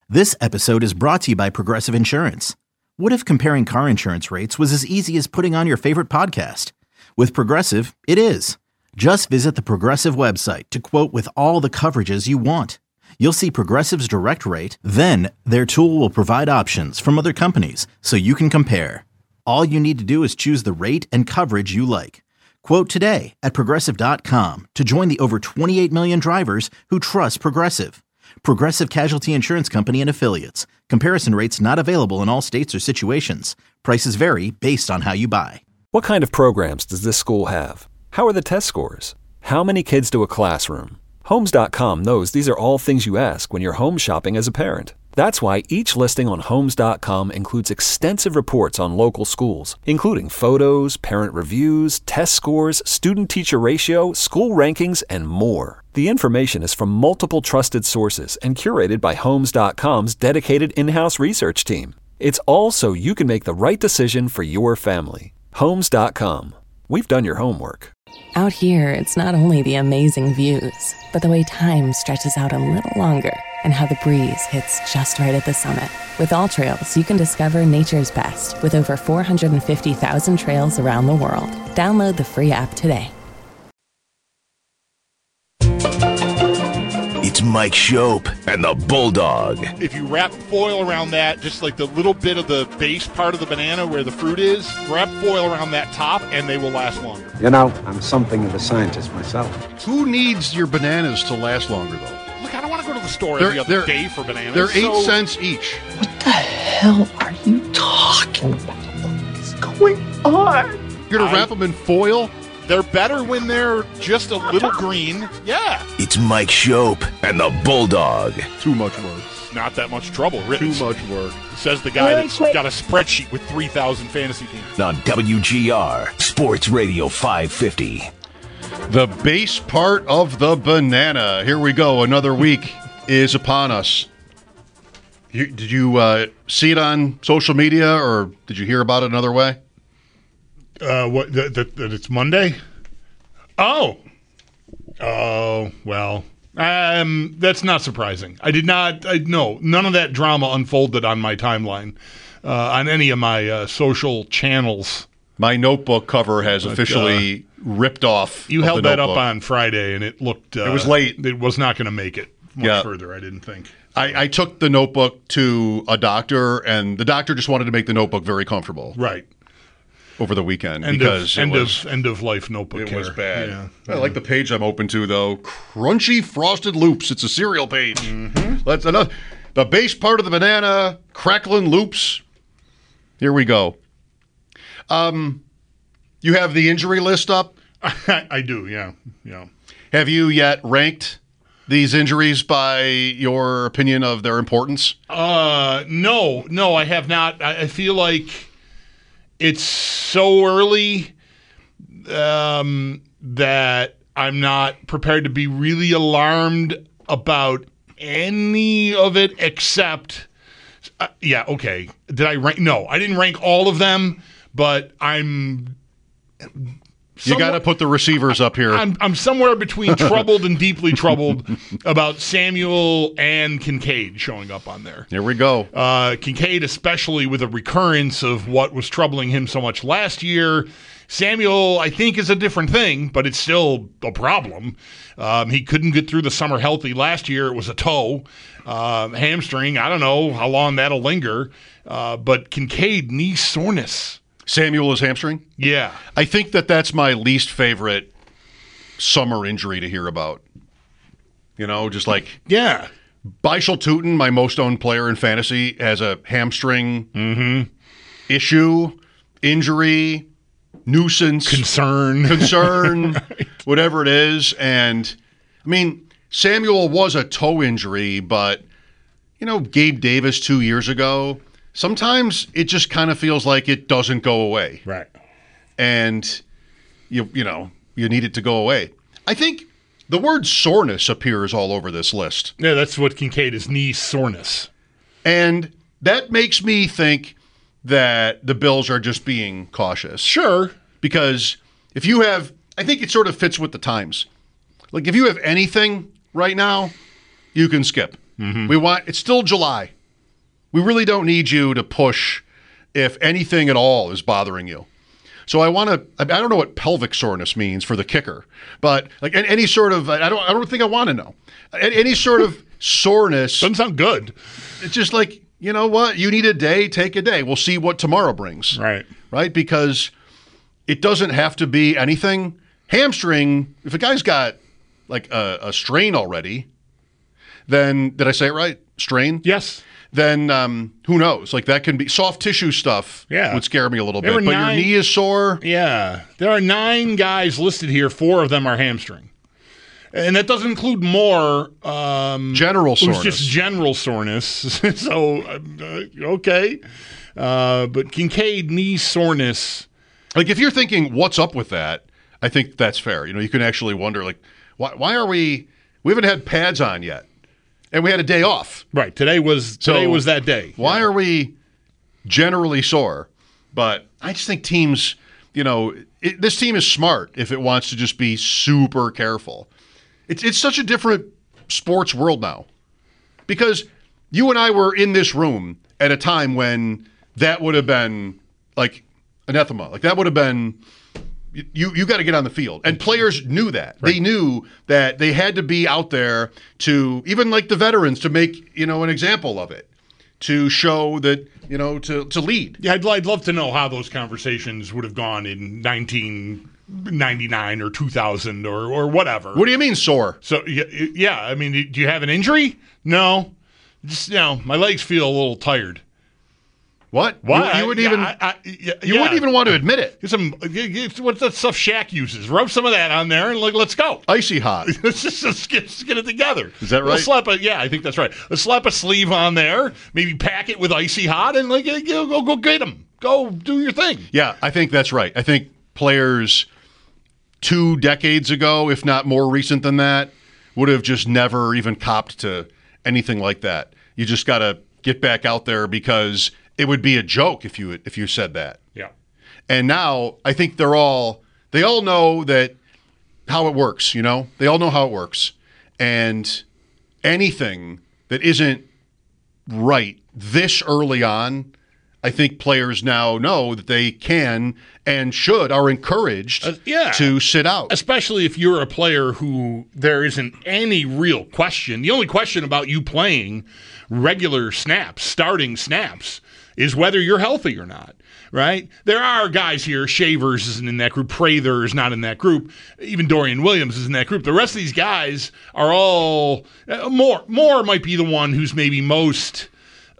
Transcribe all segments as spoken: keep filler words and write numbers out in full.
This episode is brought to you by Progressive Insurance. What if comparing car insurance rates was as easy as putting on your favorite podcast? With Progressive, it is. Just visit the Progressive website to quote with all the coverages you want. You'll see Progressive's direct rate, then their tool will provide options from other companies so you can compare. All you need to do is choose the rate and coverage you like. Quote today at progressive dot com to join the over twenty-eight million drivers who trust Progressive. Progressive Casualty Insurance Company and Affiliates. Comparison rates not available in all states or situations. Prices vary based on how you buy. What kind of programs does this school have? How are the test scores? How many kids do a classroom? Homes dot com knows these are all things you ask when you're home shopping as a parent. That's why each listing on Homes dot com includes extensive reports on local schools, including photos, parent reviews, test scores, student-teacher ratio, school rankings, and more. The information is from multiple trusted sources and curated by Homes dot com's dedicated in-house research team. It's all so you can make the right decision for your family. Homes dot com. We've done your homework. Out here, it's not only the amazing views, but the way time stretches out a little longer and how the breeze hits just right at the summit. With All Trails, you can discover nature's best with over four hundred fifty thousand trails around the world. Download the free app today. It's Mike Shope and the Bulldog. If you wrap foil around that, just like the little bit of the base part of the banana where the fruit is, wrap foil around that top and they will last longer. You know, I'm something of a scientist myself. Who needs your bananas to last longer, though? Look, I don't want to go to the store They're- every other they're- day for bananas. They're eight so- cents each. What the hell are you talking about? What is going on? You're going to I- wrap them in foil? They're better when they're just a little green. Yeah. It's Mike Shope and the Bulldog. Too much work. Not that much trouble. Too Written, much work. says the guy Really that's quick. got a spreadsheet with three thousand fantasy teams. On W G R Sports Radio five fifty. The base part of the banana. Here we go. Another week is upon us. You, did you uh, see it on social media, or did you hear about it another way? Uh, what? That, that, that it's Monday? Oh. Oh, well. Um, that's not surprising. I did not, I, no, none of that drama unfolded on my timeline, uh, on any of my uh, social channels. My notebook cover has officially ripped off. You of held the that up notebook. on Friday, and it looked... Uh, It was late. It was not going to make it much Yeah. further, I didn't think. I, I took the notebook to a doctor, and the doctor just wanted to make the notebook very comfortable Right. over the weekend End because of, end it was of end of life notebook it care. was bad. Yeah. I like the page I'm open to though. Crunchy frosted loops. It's a cereal page. Mm-hmm. Let's another the base part of the banana, crackling loops. Here we go. Um, you have the injury list up. I do, yeah, yeah. Have you yet ranked these injuries by your opinion of their importance? Uh, no, no, I have not. I, I feel like it's so early um, that I'm not prepared to be really alarmed about any of it except, uh, yeah, okay. Did I rank? No, I didn't rank all of them, but I'm. You got to put the receivers up here. I'm I'm somewhere between troubled and deeply troubled about Samuel and Kincaid showing up on there. Here we go. Uh, Kincaid, especially with a recurrence of what was troubling him so much last year. Samuel, I think, is a different thing, but it's still a problem. Um, he couldn't get through the summer healthy last year. It was a toe. Uh, hamstring, I don't know how long that'll linger. Uh, but Kincaid, knee soreness. Samuel is hamstring? Yeah. I think that that's my least favorite summer injury to hear about. You know, just like Yeah. Bishal Tootin, my most owned player in fantasy, has a hamstring issue, injury, nuisance, Concern. concern, whatever it is. And, I mean, Samuel was a toe injury, but, you know, Gabe Davis two years ago, sometimes it just kind of feels like it doesn't go away. Right. And, you you know, you need it to go away. I think the word soreness appears all over this list. Yeah, that's what Kincaid is, knee soreness. And that makes me think that the Bills are just being cautious. Sure. Because if you have, I think it sort of fits with the times. Like if you have anything right now, you can skip. Mm-hmm. We want, it's still July. We really don't need you to push if anything at all is bothering you. So I want to, I don't know what pelvic soreness means for the kicker, but like any sort of, I don't, I don't think I want to know. Any sort of soreness. Doesn't sound good. It's just like, you know what? You need a day, take a day. We'll see what tomorrow brings. Right. Right? Because it doesn't have to be anything. Hamstring, if a guy's got like a, a strain already, then, did I say it right? Strain? Yes. Then um, who knows? Like that can be soft tissue stuff. Yeah. Would scare me a little There bit. were But nine- your knee is sore. Yeah. There are nine guys listed here. Four of them are hamstring. And that doesn't include more. Um, General It was soreness. just general soreness. so, uh, okay. Uh, but Kincaid, knee soreness. Like if you're thinking, what's up with that? I think that's fair. You know, you can actually wonder, like, why, why are we, we haven't had pads on yet. And we had a day off. Right. Today was today So was that day. Why Yeah. are we generally sore? But I just think teams, you know, it, this team is smart if it wants to just be super careful. It's it's such a different sports world now. Because you and I were in this room at a time when that would have been like anathema. Like that would have been You you got to get on the field. And players knew that. Right. They knew that they had to be out there to, even like the veterans, to make, you know, an example of it, to show that, you know, to, to lead. Yeah, I'd, I'd love to know how those conversations would have gone in nineteen ninety-nine or two thousand or, or whatever. What do you mean sore? So, yeah, yeah, I mean, do you have an injury? No. Just, you know, my legs feel a little tired. What? Why? You, you wouldn't yeah, even. I, I, yeah, you yeah. wouldn't even want to admit it. Get some. Get, get, what's that stuff Shaq uses? Rub some of that on there and like, let's go. Icy hot. let's just let's get, let's get it together. Is that right? Let's slap a, yeah, I think that's right. Let's slap a sleeve on there. Maybe pack it with icy hot and like go go go get them. Go do your thing. Yeah, I think that's right. I think players two decades ago, if not more recent than that, would have just never even copped to anything like that. You just got to get back out there because it would be a joke if you if you said that. Yeah. And now I think they're all they all know that how it works, you know? They all know how it works. And anything that isn't right this early on, I think players now know that they can and should, are encouraged uh, yeah. to sit out. Especially if you're a player who there isn't any real question. The only question about you playing regular snaps, starting snaps, is whether you're healthy or not, right? There are guys here, Shavers isn't in that group, Prather is not in that group, even Dorian Williams is in that group. The rest of these guys are all, uh, more, more might be the one who's maybe most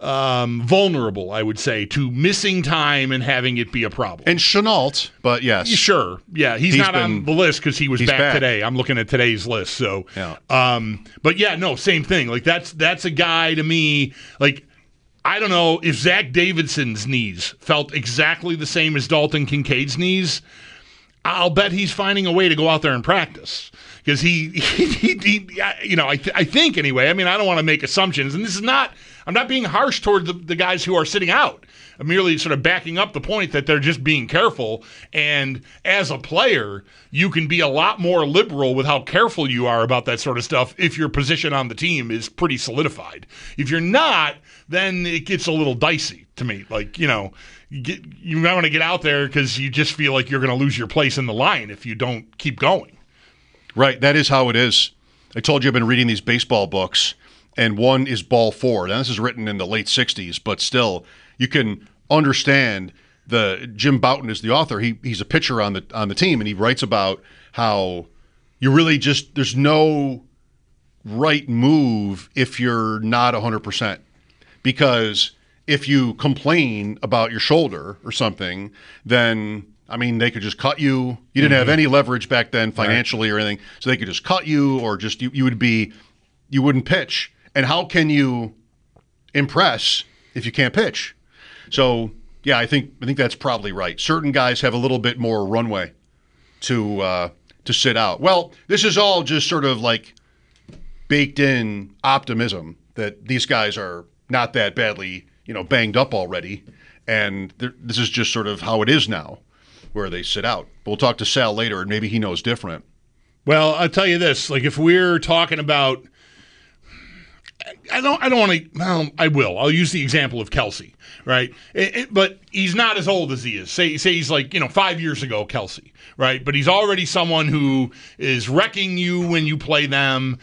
um, vulnerable, I would say, to missing time and having it be a problem. And Chenault, but yes. Sure. Yeah, he's, He's not been- on the list because he was back, back. today. I'm looking at today's list. So, Yeah. um, but yeah, no, same thing. Like that's that's a guy to me. Like I don't know if Zach Davidson's knees felt exactly the same as Dalton Kincaid's knees. I'll bet he's finding a way to go out there and practice because he, he, he, he, you know, I, th- I think anyway. I mean, I don't want to make assumptions, and this is not. I'm not being harsh toward the, the guys who are sitting out. I'm merely sort of backing up the point that they're just being careful. And as a player, you can be a lot more liberal with how careful you are about that sort of stuff if your position on the team is pretty solidified. If you're not, then it gets a little dicey to me. Like, you know, you, get, you might want to get out there because you just feel like you're going to lose your place in the line if you don't keep going. Right, that is how it is. I told you I've been reading these baseball books, and one is Ball Four. Now, this is written in the late sixties, but still, you can understand the Jim Bouton is the author. He he's a pitcher on the on the team, and he writes about how you really just there's no right move if you're not one hundred percent. Because if you complain about your shoulder or something, then I mean, they could just cut you. You didn't mm-hmm. have any leverage back then financially right. or anything. So they could just cut you or just you, you would be you wouldn't pitch. And how can you impress if you can't pitch? So, yeah, I think I think that's probably right. Certain guys have a little bit more runway to uh, to sit out. Well, this is all just sort of like baked in optimism that these guys are not that badly, you know, banged up already, and this is just sort of how it is now, where they sit out. We'll talk to Sal later, and maybe he knows different. Well, I'll tell you this: like if we're talking about I don't. I don't want to. Well, I will. I'll use the example of Kelsey, right? It, it, but he's not as old as he is. Say, say he's like you know five years ago, Kelsey, right? But he's already someone who is wrecking you when you play them,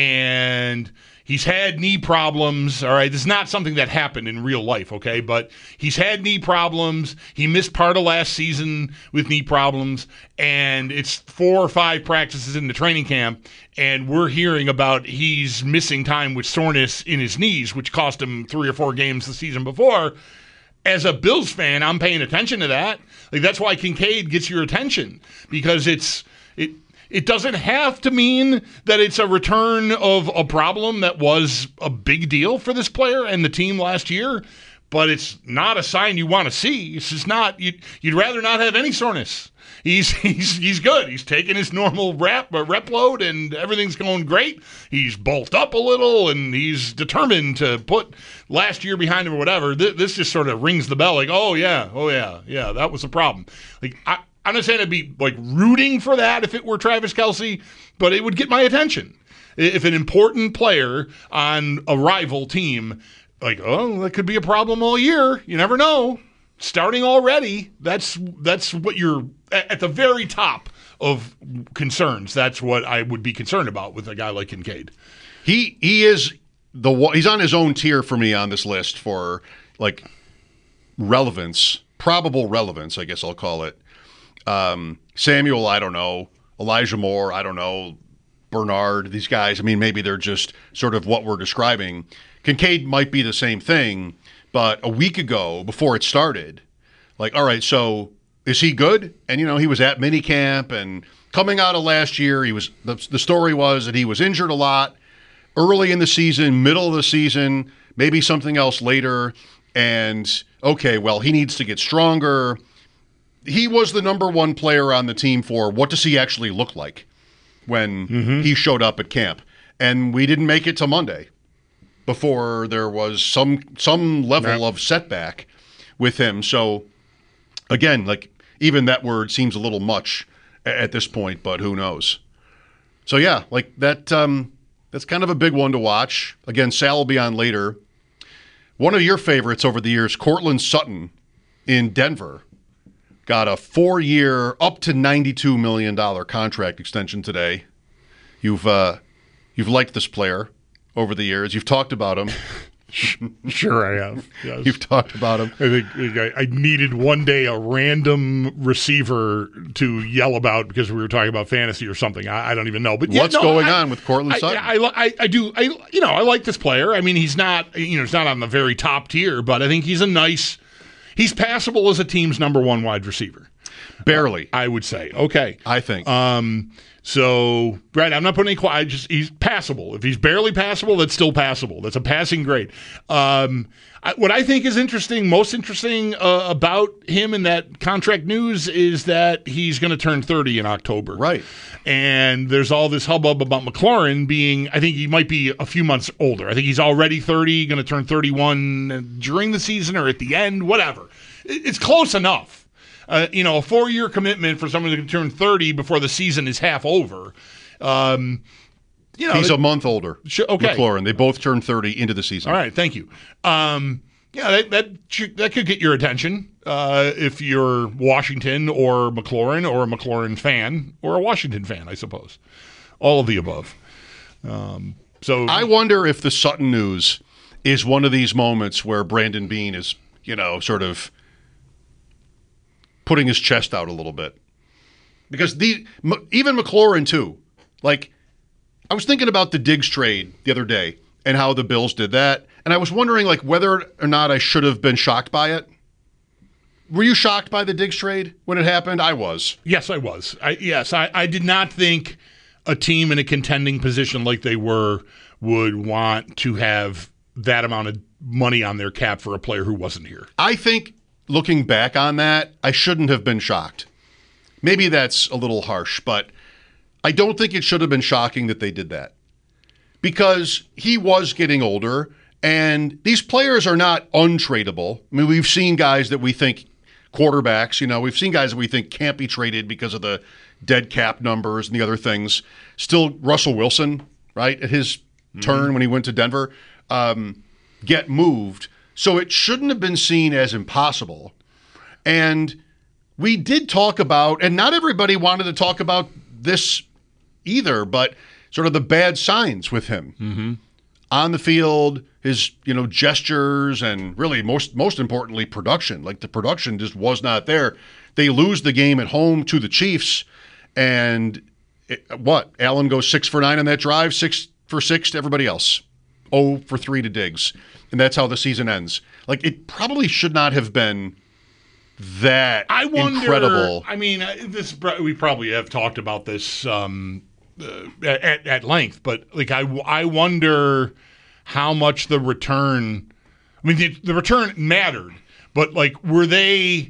and he's had knee problems. All right, this is not something that happened in real life, okay? But he's had knee problems. He missed part of last season with knee problems, and it's four or five practices in the training camp. And we're hearing about he's missing time with soreness in his knees, which cost him three or four games the season before. As a Bills fan, I'm paying attention to that. Like that's why Kincaid gets your attention because it's it. It doesn't have to mean that it's a return of a problem that was a big deal for this player and the team last year, but it's not a sign you want to see. It's just not. You'd, you'd rather not have any soreness. He's he's he's good. He's taking his normal rep uh, rep load and everything's going great. He's bulked up a little and he's determined to put last year behind him or whatever. This, this just sort of rings the bell like, oh yeah, oh yeah, yeah, that was a problem. Like I, I'm not saying I'd be like rooting for that if it were Travis Kelce, but it would get my attention if an important player on a rival team, like oh that could be a problem all year. You never know. Starting already, that's that's what you're at the very top of concerns. That's what I would be concerned about with a guy like Kincaid. He he is the he's on his own tier for me on this list for like relevance, probable relevance, I guess I'll call it. Um, Samuel, I don't know. Elijah Moore, I don't know. Bernard, these guys, I mean, maybe they're just sort of what we're describing. Kincaid might be the same thing. But a week ago, before it started, like, all right, so is he good? And, you know, he was at minicamp and coming out of last year, he was the, the story was that he was injured a lot early in the season, middle of the season, maybe something else later. And, okay, well, he needs to get stronger. He was the number one player on the team for what does he actually look like when mm-hmm. he showed up at camp. And we didn't make it to Monday before there was some some level of setback with him. So, again, like even that word seems a little much at this point, but who knows? So, yeah, like that. Um, that's kind of a big one to watch. Again, Sal will be on later. One of your favorites over the years, Cortland Sutton in Denver, got a four-year, up to ninety-two million dollars contract extension today. You've uh, you've liked this player over the years. You've talked about him. Sure I have. Yes. You've talked about him. I think I, I needed one day a random receiver to yell about because we were talking about fantasy or something. I, I don't even know. But yeah, what's no, going I, on with Cortland Sutton? I, I, I, I do. I you know I like this player. I mean, he's not you know he's not on the very top tier, but I think he's a nice. He's passable as a team's number one wide receiver. Barely, uh, I would say. Okay, I think. Um. So, right, I'm not putting any. I just he's passable. If he's barely passable, that's still passable. That's a passing grade. Um, I, what I think is interesting, most interesting uh, about him in that contract news is that he's going to turn thirty in October. Right. And there's all this hubbub about McLaurin being. I think he might be a few months older. I think he's already thirty, going to turn thirty-one during the season or at the end, whatever. It, it's close enough. Uh, you know, a four-year commitment for someone who can turn thirty before the season is half over. Um, you know, He's it, a month older. Sh- okay. McLaurin. They both turned thirty into the season. All right, thank you. Um, yeah, that that, that could get your attention uh, if you're Washington or McLaurin or a McLaurin fan or a Washington fan, I suppose. All of the above. Um, so I wonder if the Sutton news is one of these moments where Brandon Beane is, you know, sort of putting his chest out a little bit. Because the even McLaurin, too. Like, I was thinking about the Diggs trade the other day and how the Bills did that. And I was wondering, like, whether or not I should have been shocked by it. Were you shocked by the Diggs trade when it happened? I was. Yes, I was. I, yes, I, I did not think a team in a contending position like they were would want to have that amount of money on their cap for a player who wasn't here. I think, looking back on that, I shouldn't have been shocked. Maybe that's a little harsh, but I don't think it should have been shocking that they did that. Because he was getting older, and these players are not untradeable. I mean, we've seen guys that we think, quarterbacks, you know, we've seen guys that we think can't be traded because of the dead cap numbers and the other things. Still, Russell Wilson, right, at his mm-hmm. turn when he went to Denver, um, get moved. So it shouldn't have been seen as impossible. And we did talk about, and not everybody wanted to talk about this either, but sort of the bad signs with him. Mm-hmm. On the field, his, you know, gestures, and really most most importantly, production. Like the production just was not there. They lose the game at home to the Chiefs, and it, what? Allen goes six for nine on that drive, six for six to everybody else, oh for three to Diggs, and that's how the season ends. Like it probably should not have been that I wonder, incredible. I mean, this we probably have talked about this um, uh, at, at length, but like I, I wonder how much the return. I mean, the, the return mattered, but like, were they?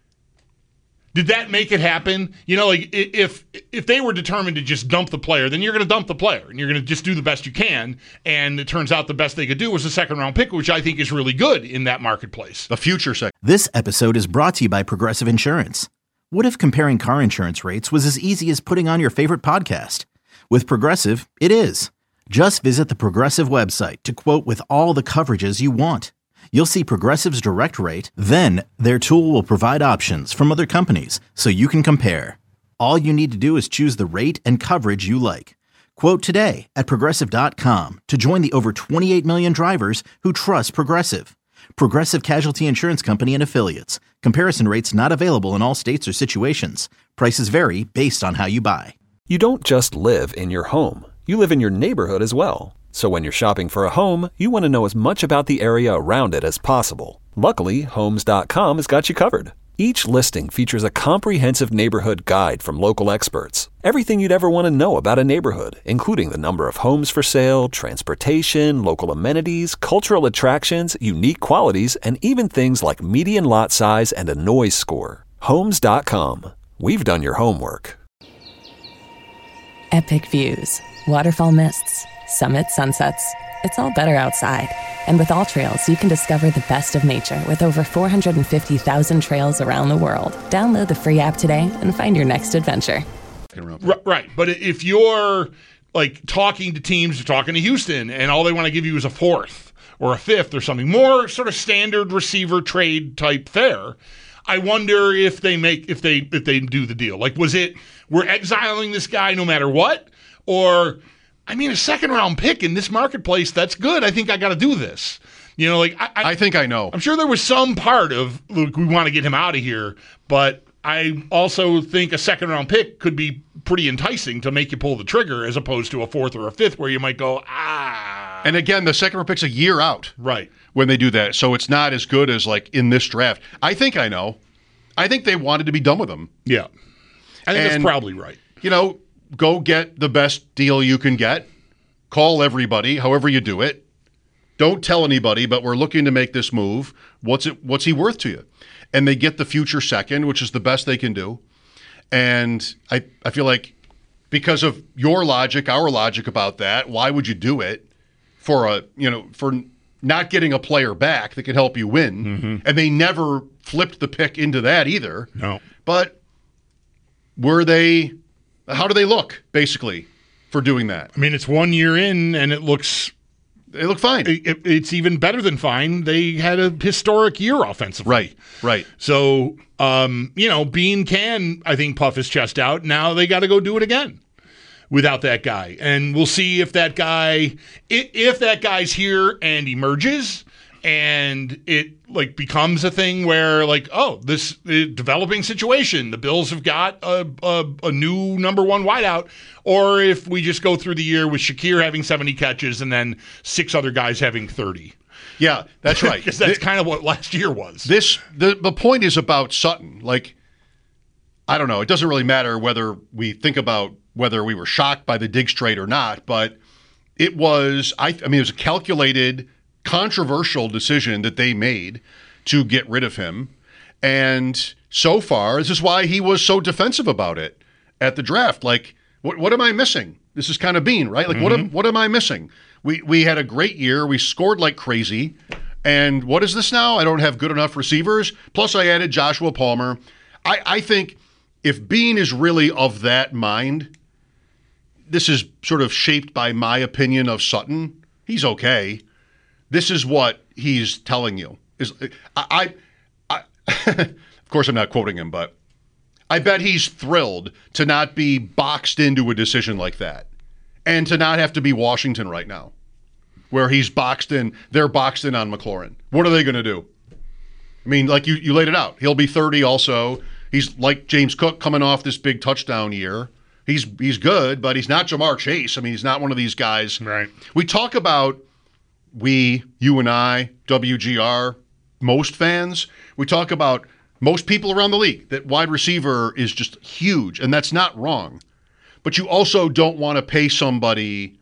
Did that make it happen? You know, like if if they were determined to just dump the player, then you're going to dump the player, and you're going to just do the best you can. And it turns out the best they could do was a second round pick, which I think is really good in that marketplace. The future second. This episode is brought to you by Progressive Insurance. What if comparing car insurance rates was as easy as putting on your favorite podcast? With Progressive, it is. Just visit the Progressive website to quote with all the coverages you want. You'll see Progressive's direct rate, then their tool will provide options from other companies so you can compare. All you need to do is choose the rate and coverage you like. Quote today at Progressive dot com to join the over twenty-eight million drivers who trust Progressive. Progressive Casualty Insurance Company and Affiliates. Comparison rates not available in all states or situations. Prices vary based on how you buy. You don't just live in your home. You live in your neighborhood as well. So when you're shopping for a home, you want to know as much about the area around it as possible. Luckily, Homes dot com has got you covered. Each listing features a comprehensive neighborhood guide from local experts. Everything you'd ever want to know about a neighborhood, including the number of homes for sale, transportation, local amenities, cultural attractions, unique qualities, and even things like median lot size and a noise score. Homes dot com. We've done your homework. Epic views, waterfall mists, summit sunsets. It's all better outside. And with Alltrails, you can discover the best of nature with over four hundred fifty thousand trails around the world. Download the free app today and find your next adventure. Right, but if you're like talking to teams, you're talking to Houston, and all they want to give you is a fourth or a fifth or something, more sort of standard receiver trade type fare, I wonder if they make if they if they do the deal. Like, was it we're exiling this guy no matter what, or I mean, a second round pick in this marketplace, that's good. I think I got to do this. You know, like I, I, I think I know. I'm sure there was some part of, look, we want to get him out of here, but I also think a second round pick could be pretty enticing to make you pull the trigger as opposed to a fourth or a fifth where you might go, ah. And again, the second round pick's a year out. Right. When they do that. So it's not as good as like in this draft. I think I know. I think they wanted to be done with him. Yeah. I think and, that's probably right. You know, go get the best deal you can get. Call everybody, however you do it. Don't tell anybody, but we're looking to make this move. What's it? What's he worth to you? And they get the future second, which is the best they can do. And I, I feel like because of your logic, our logic about that, why would you do it for a, you know, for not getting a player back that could help you win? Mm-hmm. And they never flipped the pick into that either. No. But were they, how do they look, basically, for doing that? I mean, it's one year in, and it looks... They look fine. It, it's even better than fine. They had a historic year offensively. Right, right. So, um, you know, Bean can, I think, puff his chest out. Now they got to go do it again without that guy. And we'll see if that guy, if that guy's here and emerges and it, like, becomes a thing where, like, oh, this uh, developing situation, the Bills have got a, a, a new number one wideout, or if we just go through the year with Shakir having seventy catches and then six other guys having thirty. Yeah, that's right. Because that's kind of what last year was. This the, the point is about Sutton. Like, I don't know. It doesn't really matter whether we think about whether we were shocked by the Diggs trade or not, but it was, I, I mean, it was a calculated, controversial decision that they made to get rid of him. And so far, this is why he was so defensive about it at the draft. Like, what what am I missing? This is kind of Bean, right? Like, mm-hmm. what am, what am I missing? We we had a great year. We scored like crazy. And what is this now? I don't have good enough receivers. Plus, I added Joshua Palmer. I, I think if Bean is really of that mind, this is sort of shaped by my opinion of Sutton. He's okay. This is what he's telling you. Is I, I, I of course I'm not quoting him, but I bet he's thrilled to not be boxed into a decision like that and to not have to be Washington right now, where he's boxed in. They're boxed in on McLaurin. What are they going to do? I mean, like you, you laid it out. He'll be thirty also. He's like James Cook coming off this big touchdown year. He's he's good, but he's not Jamar Chase. I mean, he's not one of these guys. Right. We talk about, we, you and I, W G R, most fans, we talk about most people around the league, that wide receiver is just huge, and that's not wrong. But you also don't want to pay somebody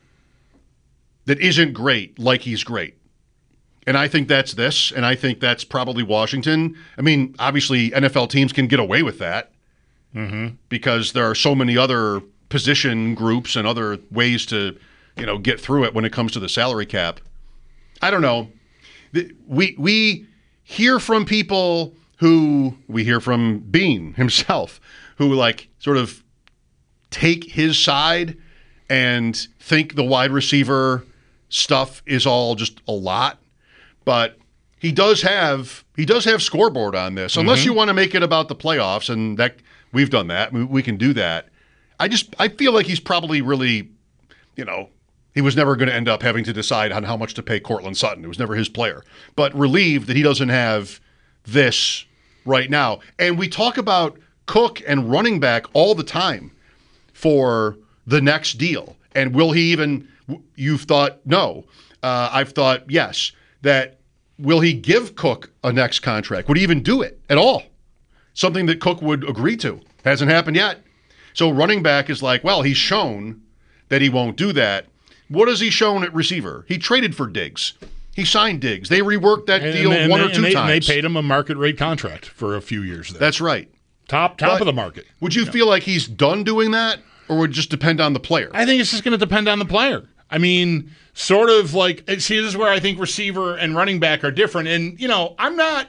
that isn't great like he's great. And I think that's this, and I think that's probably Washington. I mean, obviously, N F L teams can get away with that mm-hmm. because there are so many other position groups and other ways to, you know, get through it when it comes to the salary cap. I don't know. We we hear from people who, we hear from Bean himself, who like sort of take his side and think the wide receiver stuff is all just a lot. But he does have he does have scoreboard on this. Unless mm-hmm. you want to make it about the playoffs, and that we've done that, we, we can do that. I just I feel like he's probably really, you know, he was never going to end up having to decide on how much to pay Courtland Sutton. It was never his player. But relieved that he doesn't have this right now. And we talk about Cook and running back all the time for the next deal. And will he even? You've thought no. Uh, I've thought yes. That will he give Cook a next contract? Would he even do it at all? Something that Cook would agree to. Hasn't happened yet. So running back is like, well, he's shown that he won't do that. What has he shown at receiver? He traded for Diggs. He signed Diggs. They reworked that and, deal and, one and, or two and they, times. And they paid him a market rate contract for a few years there. That's right. Top top but of the market. Would you yeah. feel like he's done doing that, or would it just depend on the player? I think it's just going to depend on the player. I mean, sort of like, see, this is where I think receiver and running back are different. And, you know, I'm not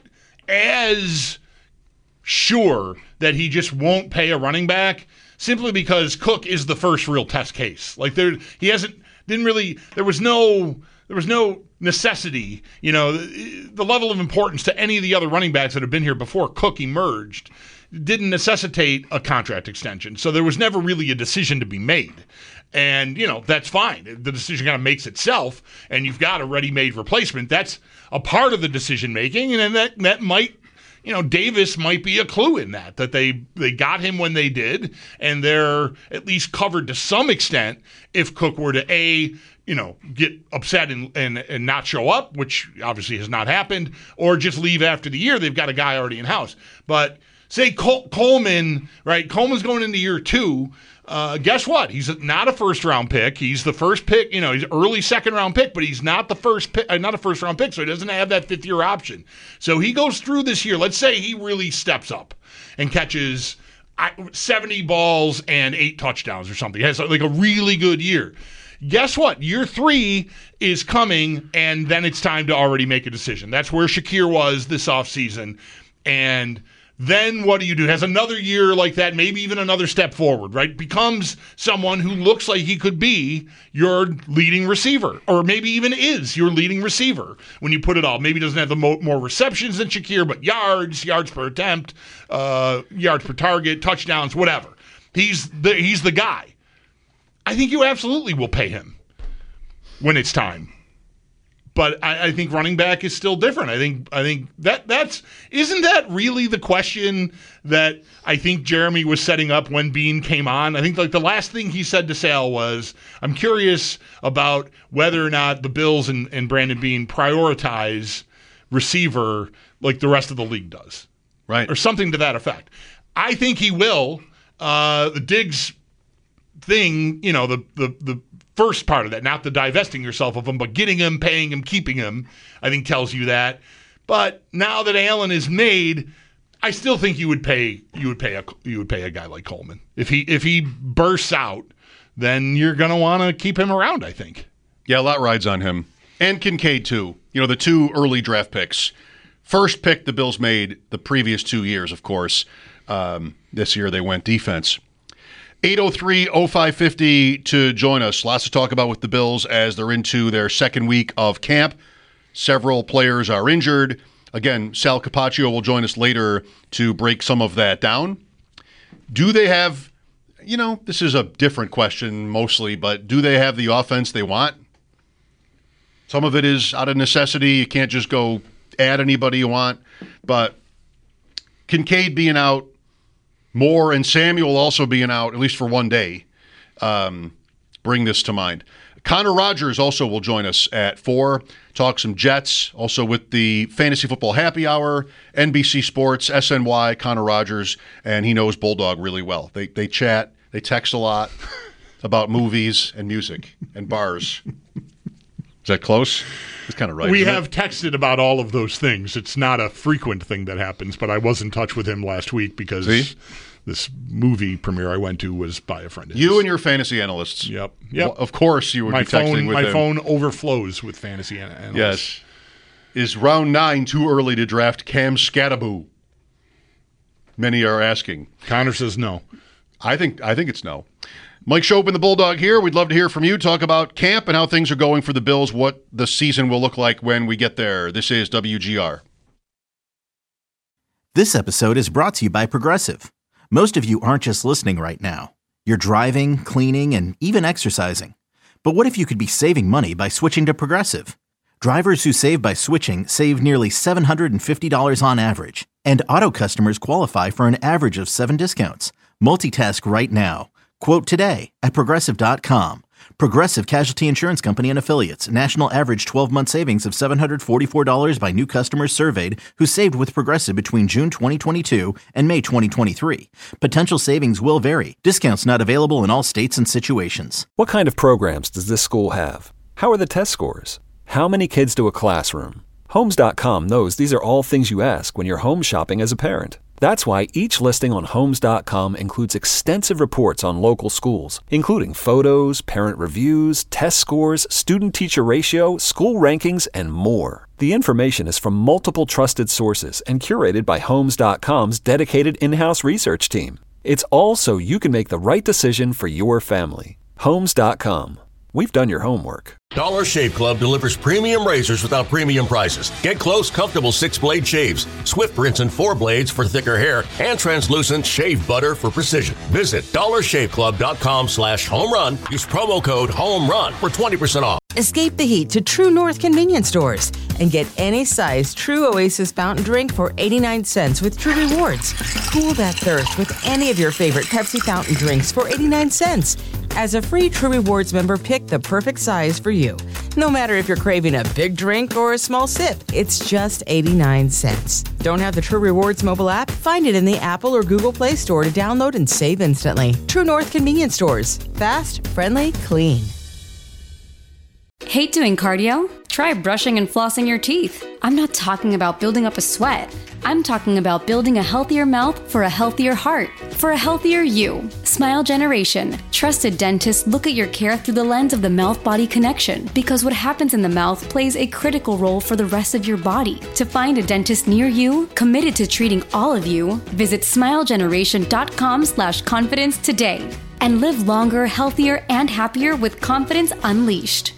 as sure that he just won't pay a running back simply because Cook is the first real test case. Like, there, he hasn't, didn't really, there was no, there was no necessity, you know, the, the level of importance to any of the other running backs that have been here before Cook emerged didn't necessitate a contract extension. So there was never really a decision to be made. And, you know, that's fine. The decision kind of makes itself, and you've got a ready-made replacement. That's a part of the decision-making, and that that might, you know, Davis might be a clue in that, that they, they got him when they did, and they're at least covered to some extent if Cook were to, A, you know, get upset and, and, and not show up, which obviously has not happened, or just leave after the year. They've got a guy already in-house. But say Col- Coleman, right, Coleman's going into year two. Uh, guess what? He's not a first-round pick. He's the first pick. You know, he's early second-round pick, but he's not the first pick, uh, not a first-round pick, so he doesn't have that fifth-year option. So he goes through this year. Let's say he really steps up and catches seventy balls and eight touchdowns or something. He has like a really good year. Guess what? Year three is coming, and then it's time to already make a decision. That's where Shakir was this offseason, and then what do you do? Has another year like that, maybe even another step forward, right? Becomes someone who looks like he could be your leading receiver, or maybe even is your leading receiver when you put it all. Maybe doesn't have the mo- more receptions than Shakir, but yards, yards per attempt, uh, yards per target, touchdowns, whatever. He's the, he's the guy. I think you absolutely will pay him when it's time. But I, I think running back is still different. I think I think that that's isn't that really the question that I think Jeremy was setting up when Bean came on. I think like the last thing he said to Sal was, "I'm curious about whether or not the Bills and, and Brandon Bean prioritize receiver like the rest of the league does, right, or something to that effect." I think he will. Uh, the Diggs thing, you know, the the the. First part of that, not the divesting yourself of him, but getting him, paying him, keeping him, I think tells you that. But now that Allen is made, I still think you would pay you would pay a you would pay a guy like Coleman. If he if he bursts out, then you're gonna want to keep him around, I think. Yeah, a lot rides on him. And Kincaid too. You know, the two early draft picks. First pick the Bills made the previous two years, of course. Um, this year they went defense. eight oh three oh five five oh to join us. Lots to talk about with the Bills as they're into their second week of camp. Several players are injured. Again, Sal Capaccio will join us later to break some of that down. Do they have, you know, this is a different question mostly, but do they have the offense they want? Some of it is out of necessity. You can't just go add anybody you want. But Kincaid being out, Moore and Samuel also being out, at least for one day, um, bring this to mind. Connor Rogers also will join us at four, talk some Jets, also with the Fantasy Football Happy Hour, N B C Sports, S N Y, Connor Rogers, and he knows Bulldog really well. They they chat, they text a lot about movies and music and bars. Is that close? It's kind of right. We have it? texted about all of those things. It's not a frequent thing that happens, but I was in touch with him last week because See? this movie premiere I went to was by a friend of You his. and your fantasy analysts. Yep. Yep. Well, of course you would my be texting phone, with my him. My phone overflows with fantasy analysts. Yes. Is round nine too early to draft Cam Skattebo? Many are asking. Connor says no. I think I think it's no. Mike Schopp and the Bulldog here. We'd love to hear from you. Talk about camp and how things are going for the Bills, what the season will look like when we get there. This is W G R. This episode is brought to you by Progressive. Most of you aren't just listening right now. You're driving, cleaning, and even exercising. But what if you could be saving money by switching to Progressive? Drivers who save by switching save nearly seven hundred fifty dollars on average. And auto customers qualify for an average of seven discounts. Multitask right now. Quote today at Progressive dot com. Progressive Casualty Insurance Company and Affiliates. National average twelve-month savings of seven hundred forty-four dollars by new customers surveyed who saved with Progressive between June twenty twenty-two and May twenty twenty-three. Potential savings will vary. Discounts not available in all states and situations. What kind of programs does this school have? How are the test scores? How many kids do a classroom? Homes dot com knows these are all things you ask when you're home shopping as a parent. That's why each listing on Homes dot com includes extensive reports on local schools, including photos, parent reviews, test scores, student-teacher ratio, school rankings, and more. The information is from multiple trusted sources and curated by Homes dot com's dedicated in-house research team. It's all so you can make the right decision for your family. Homes dot com. We've done your homework. Dollar Shave Club delivers premium razors without premium prices. Get close, comfortable six-blade shaves, swift rinse and four blades for thicker hair, and translucent shave butter for precision. Visit dollar shave club dot com slash home run. Use promo code HOMERUN for twenty percent off. Escape the heat to True North convenience stores and get any size True Oasis fountain drink for eighty-nine cents with True Rewards. Cool that thirst with any of your favorite Pepsi fountain drinks for eighty-nine cents. As a free True Rewards member, pick the perfect size for you. No matter if you're craving a big drink or a small sip, it's just eighty-nine cents. Don't have the True Rewards mobile app? Find it in the Apple or Google Play Store to download and save instantly. True North convenience stores. Fast, friendly, clean. Hate doing cardio? Try brushing and flossing your teeth. I'm not talking about building up a sweat. I'm talking about building a healthier mouth for a healthier heart, for a healthier you. Smile Generation. Trusted dentists look at your care through the lens of the mouth-body connection because what happens in the mouth plays a critical role for the rest of your body. To find a dentist near you, committed to treating all of you, visit smile generation dot com slash confidence today and live longer, healthier, and happier with confidence unleashed.